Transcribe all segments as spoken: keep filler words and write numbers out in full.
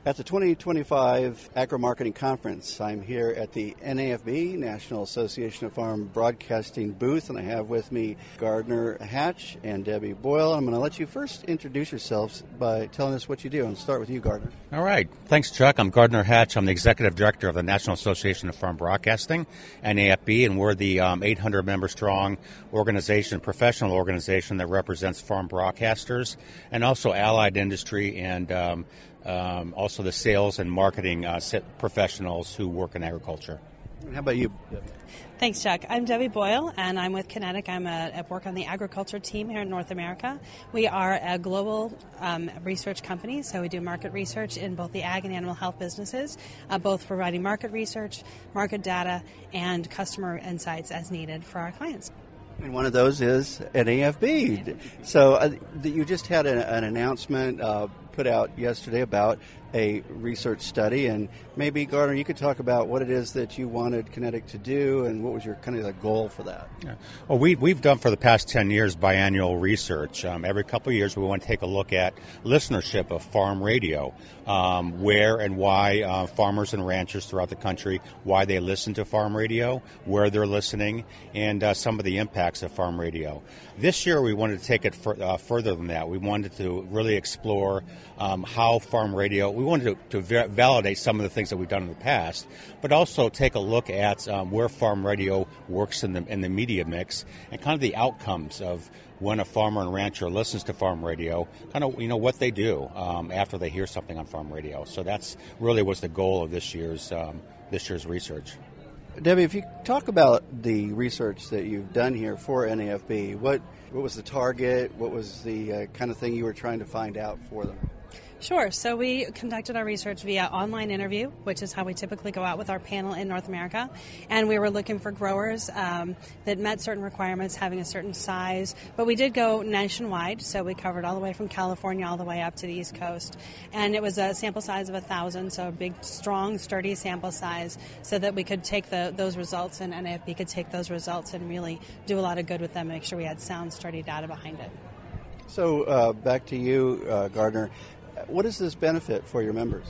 At the twenty twenty-five Agri-Marketing Conference, I'm here at the N A F B, National Association of Farm Broadcasting booth, and I have with me Gardner Hatch and Debbie Boyle. I'm going to let you first introduce yourselves by telling us what you do. I'll start with you, Gardner. All right. Thanks, Chuck. I'm Gardner Hatch. I'm the Executive Director of the National Association of Farm Broadcasting, N A F B, and we're the um, eight hundred member strong organization, professional organization that represents farm broadcasters and also allied industry and um, Um, also the sales and marketing uh, professionals who work in agriculture. How about you? Thanks, Chuck. I'm Debbie Boyle, and I'm with Kinetic. I'm a, I work on the agriculture team here in North America. We are a global um, research company, so we do market research in both the ag and animal health businesses, uh, both providing market research, market data, and customer insights as needed for our clients. And one of those is N A F B. So uh, you just had a, an announcement uh, put out yesterday about a research study, and maybe, Gardner, you could talk about what it is that you wanted Kinetic to do and what was your kind of the goal for that. Yeah. Well, we, we've done for the past ten years biannual research. Um, every couple of years we want to take a look at listenership of farm radio, um, where and why uh, farmers and ranchers throughout the country, why they listen to farm radio, where they're listening, and uh, some of the impacts of farm radio. This year we wanted to take it for, uh, further than that. We wanted to really explore um, how farm radio, we wanted to, to validate some of the things that we've done in the past, but also take a look at um, where farm radio works in the in the media mix and kind of the outcomes of when a farmer and rancher listens to farm radio, kind of, you know, what they do um, after they hear something on farm radio. So that's really was the goal of this year's um, this year's research. Debbie, if you talk about the research that you've done here for N A F B, what what was the target? What was the uh, kind of thing you were trying to find out for them? Sure. So we conducted our research via online interview, which is how we typically go out with our panel in North America. And we were looking for growers um, that met certain requirements, having a certain size. But we did go nationwide, so we covered all the way from California all the way up to the East Coast. And it was a sample size of one thousand, so a big, strong, sturdy sample size, so that we could take the, those results, and N A F B could take those results and really do a lot of good with them, make sure we had sound, sturdy data behind it. So uh, back to you, uh, Gardner. What does this benefit for your members?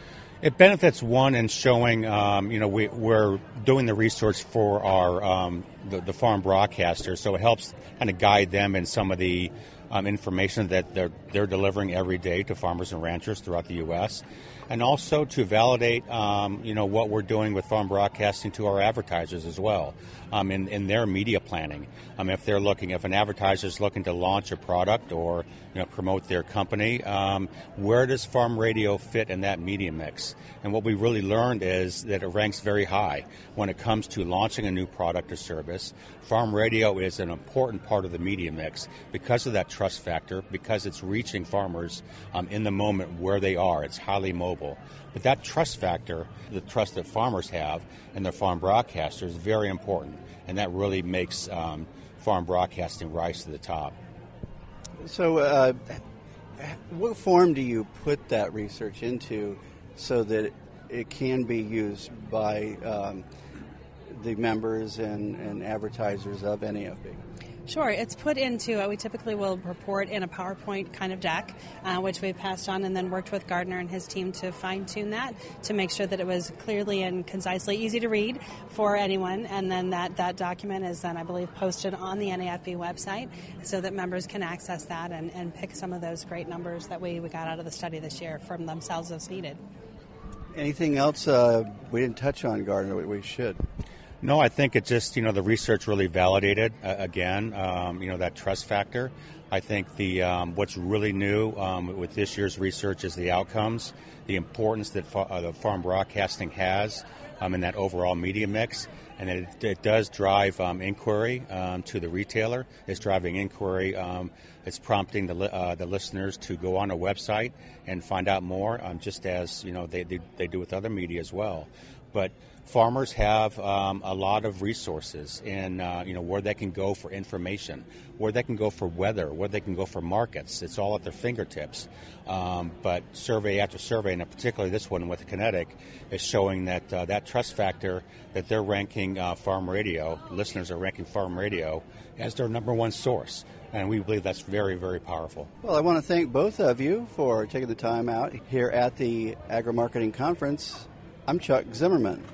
It benefits, one, in showing, um, you know, we, we're doing the research for our um, the, the farm broadcasters, so it helps kind of guide them in some of the um, information that they're, they're delivering every day to farmers and ranchers throughout the U S, and also to validate, um, you know, what we're doing with farm broadcasting to our advertisers as well um, in, in their media planning. Um, if they're looking, if an advertiser is looking to launch a product or, you know, promote their company, um, where does farm radio fit in that media mix? And what we really learned is that it ranks very high when it comes to launching a new product or service. Farm radio is an important part of the media mix because of that trust factor, because it's reaching farmers um, in the moment where they are. It's highly mobile. But that trust factor, the trust that farmers have in their farm broadcasters, is very important. And that really makes um, farm broadcasting rise to the top. So uh, what form do you put that research into so that it can be used by um, the members and, and advertisers of N A F B? Sure. It's put into, uh, we typically will report in a PowerPoint kind of deck, uh, which we passed on and then worked with Gardner and his team to fine-tune that to make sure that it was clearly and concisely easy to read for anyone. And then that, that document is then, I believe, posted on the N A F B website so that members can access that and, and pick some of those great numbers that we, we got out of the study this year from themselves as needed. Anything else uh, we didn't touch on, Gardner, we, we should? No, I think it just, you know, the research really validated, uh, again, um, you know, that trust factor. I think the um, what's really new um, with this year's research is the outcomes, the importance that fa- uh, the farm broadcasting has um, in that overall media mix, and that it, it does drive um, inquiry um, to the retailer. It's driving inquiry. Um, it's prompting the li- uh, the listeners to go on a website and find out more, um, just as, you know, they, they they do with other media as well. but farmers have um, a lot of resources in uh, you know where they can go for information, where they can go for weather, where they can go for markets. It's all at their fingertips. Um, but survey after survey, and particularly this one with Kinetic, is showing that uh, that trust factor that they're ranking uh, farm radio, listeners are ranking farm radio as their number one source. And we believe that's very, very powerful. Well, I want to thank both of you for taking the time out here at the Agri-Marketing Conference. I'm Chuck Zimmerman.